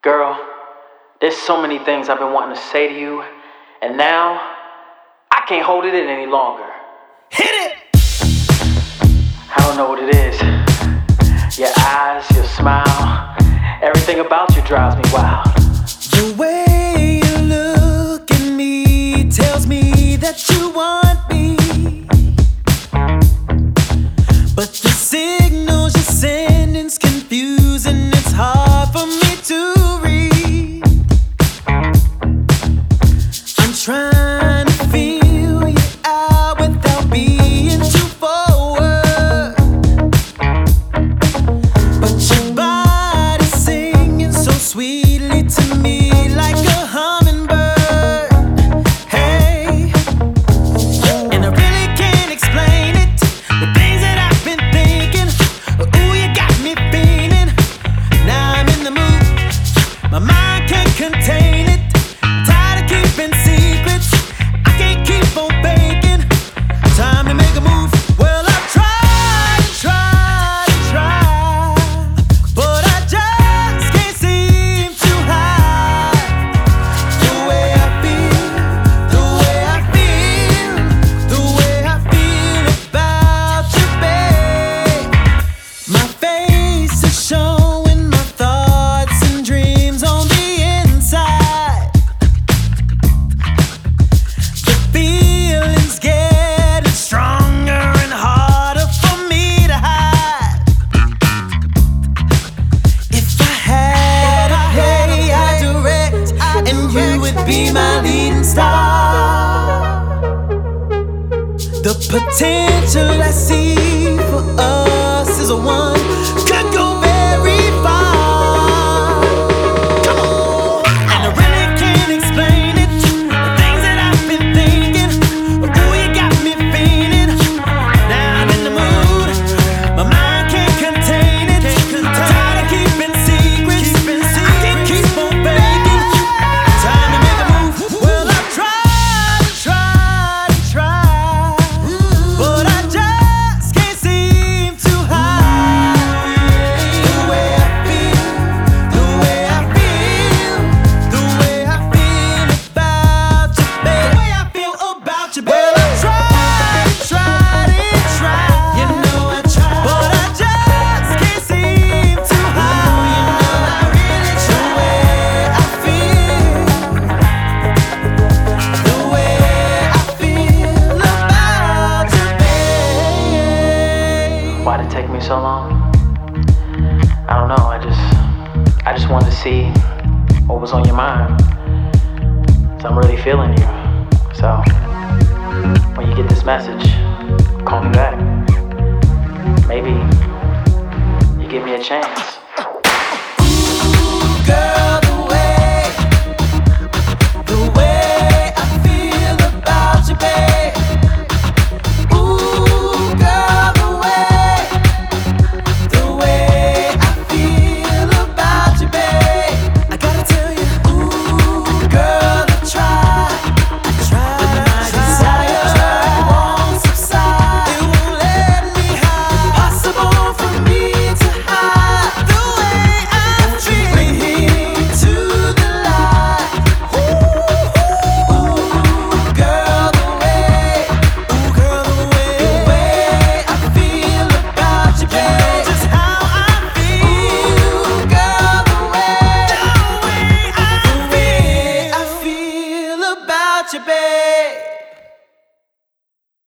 Girl, there's so many things I've been wanting to say to you, and now I can't hold it in any longer. Hit it! I don't know what it is. Your eyes, your smile, everything about you drives me wild. The way you look at me tells me that you want me, but the signals you're sending's confusing. It's hard for me to read. I'm trying to feel you out without being too forward, but your body's singing so sweetly to me like a hummingbird. Hey, and I really can't explain it, the things that I've been thinking. Ooh, you got me feeling. Now I'm in the mood, my mind can't contain it. Tired of keeping secrets, I can't keep on faking. Time to make a move. Well, I've tried, but I just can't seem to hide the way I feel, the way I feel, the way I feel about you, babe. My face is showing my thoughts and dreams on the inside. The feeling's getting stronger and harder for me to hide. If I had a hey, I'd direct, and you would be my leading star. The potential I see for us is a one could go very far. Come on, and I really can't explain it, the things that I've been thinking. Ooh, you got me feeling. Now I'm in the mood, my mind can't contain it. Tired of keeping secrets, I can't keep on faking. Time to make a move. Well, I've tried, but I just can't seem to hide the way I feel, the way I feel, the way I feel about you, babe. The way I feel about you, babe. Well, I tried, you know I tried, but I just can't seem to hide the way I feel, the way I feel about you, babe. Why'd it take me so long? I don't know, I just wanted to see what was on your mind. So I'm really feeling you. So when you get this message, call me back. Maybe you give me a chance. Girl, the way I feel about you, babe. Ooh, girl, the way I feel about you, babe. I gotta tell you, ooh, girl, I tried, but my desire won't subside. It won't let me hide. Impossible for me to hide the way I feel. Bring me to the light. Ooh, girl, the way I feel about you, babe. Just how I feel, girl, the way I feel about you, babe.